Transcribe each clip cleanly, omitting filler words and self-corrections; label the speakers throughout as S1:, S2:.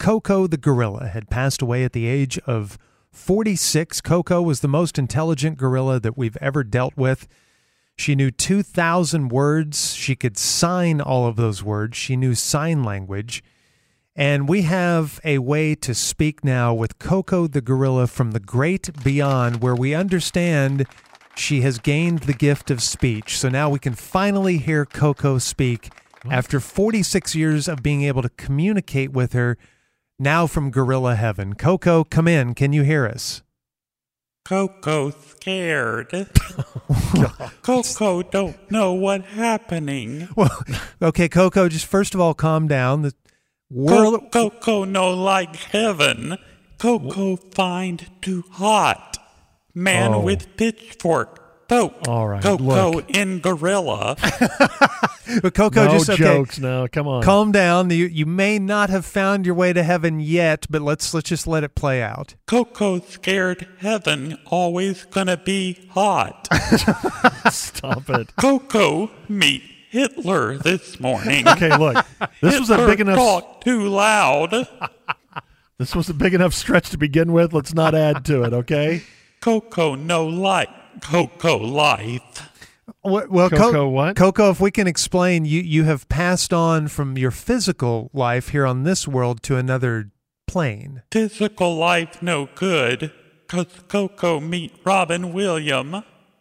S1: Koko the gorilla had passed away at the age of 46. Koko was the most intelligent gorilla that we've ever dealt with. She knew 2,000 words. She could sign all of those words. She knew sign language. And we have a way to speak now with Koko the gorilla from the great beyond, where we understand she has gained the gift of speech. So now we can finally hear Koko speak after 46 years of being able to communicate with her, now from gorilla heaven. Koko, come in. Can you hear us?
S2: Koko scared. Koko don't know what's happening.
S1: Well, okay, Koko, just first of all, calm down. The world...
S2: Koko no like heaven. Koko find too hot. Man with pitchfork. Poke.
S3: All right,
S2: Koko
S3: look.
S2: in gorilla.
S1: But Koko,
S3: No
S1: just okay.
S3: jokes now. Come on.
S1: Calm down. You may not have found your way to heaven yet, but let's just let it play out.
S2: Koko scared heaven always gonna be hot.
S3: Stop it.
S2: Koko meet Hitler this morning.
S3: Okay, look. This was a
S2: Hitler
S3: big enough.
S2: talk too loud.
S3: This was a big enough stretch to begin with. Let's not add to it. Okay.
S2: Koko no like Koko life.
S1: Well,
S3: Koko, what?
S1: Koko, if we can explain, you have passed on from your physical life here on this world to another plane.
S2: Physical life no good, 'cause Koko meet Robin Williams.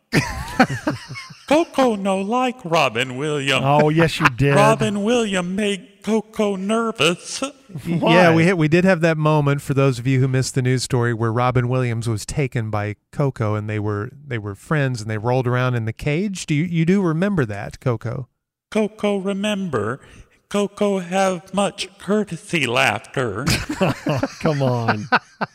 S2: Koko no like Robin Williams.
S3: Oh, yes, you did.
S2: Robin Williams made Koko nervous.
S3: Why?
S1: Yeah, we did have that moment, for those of you who missed the news story, where Robin Williams was taken by Koko, and they were friends, and they rolled around in the cage. You do remember that, Koko?
S2: Koko remember, Koko have much courtesy laughter.
S3: Come on.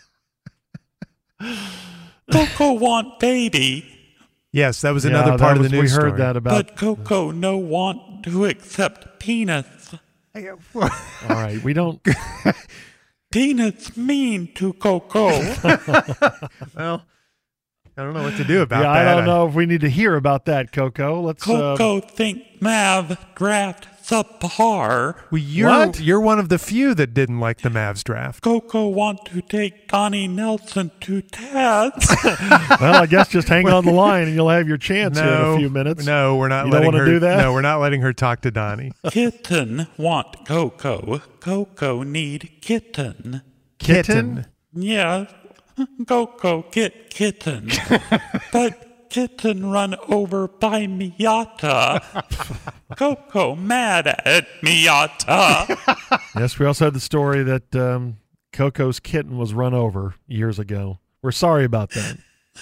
S2: Koko want baby,
S1: Yes, that was another part of the news
S3: We
S1: story.
S3: heard that about.
S2: but Koko no want to accept penis.
S3: All right, we don't.
S2: Penis mean to Koko.
S1: Well, I don't know what to do about
S3: Yeah,
S1: that.
S3: I don't know if we need to hear about that, Koko. Let's.
S2: Koko think Mav draft subpar.
S1: Well, you're one of the few that didn't like the Mavs draft.
S2: Koko want to take Donnie Nelson to task.
S3: Well, I guess just hang on the line and you'll have your chance here in a few minutes.
S1: No, we're not
S3: You don't
S1: letting
S3: wanna
S1: her
S3: do that?
S1: No, we're not letting her talk to Donnie.
S2: Kitten want Koko. Koko need kitten.
S1: Kitten.
S2: Yeah, Koko get kitten. But kitten run over by Miata. Koko mad at Miata.
S3: Yes, we also had the story that Koko's kitten was run over years ago. We're sorry about that.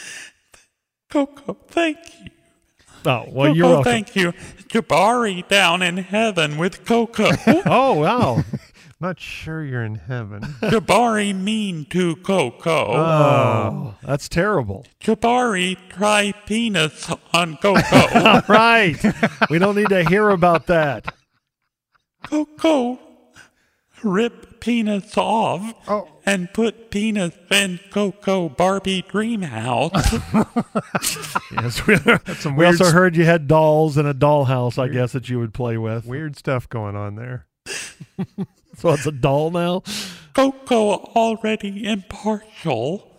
S2: Koko, thank you.
S3: Oh, well,
S2: Koko,
S3: you're welcome.
S2: thank you. Jabari down in heaven with Koko.
S3: Oh, wow.
S1: Not sure you're in heaven.
S2: Jabari mean to Koko.
S3: Oh, that's terrible.
S2: Jabari try penis on Koko.
S3: Right. We don't need to hear about that.
S2: Koko rip penis off and put penis in Koko Barbie dream house.
S3: Yes, we
S1: some
S3: we
S1: weird
S3: also heard you had dolls in a dollhouse, I guess, that you would play with.
S1: Weird stuff going on there.
S3: So it's a doll now?
S2: Koko already impartial.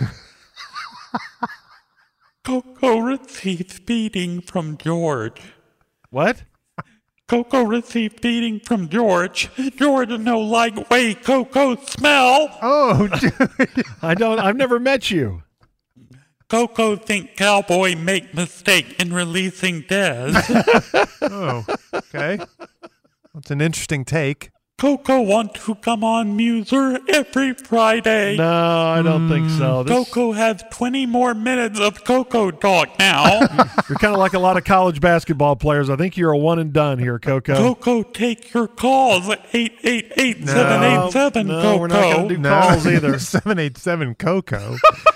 S2: Koko received beating from George.
S3: What?
S2: Koko received beating from George. George no like way Koko smell.
S1: Oh, dude.
S3: I've never met you.
S2: Koko think cowboy make mistake in releasing Dez.
S1: Oh, okay. That's an interesting take.
S2: Koko want to come on Muser every Friday.
S3: No, I don't think so.
S2: Koko has 20 more minutes of Koko talk now.
S3: You're kind of like a lot of college basketball players. I think you're a one and done here, Koko.
S2: Koko, take your calls at 888-787
S3: No,
S2: Koko.
S3: we're not going to do calls either.
S1: 787 Coco.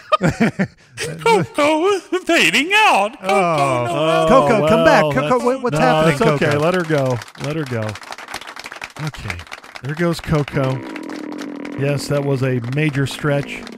S2: Koko fading out. Koko, no.
S1: Coco, come back.
S3: well,
S1: Coco, what's
S3: no,
S1: happening,
S3: It's okay.
S1: Coco?
S3: Let her go. Let her go. Okay. There goes Koko. Yes, that was a major stretch.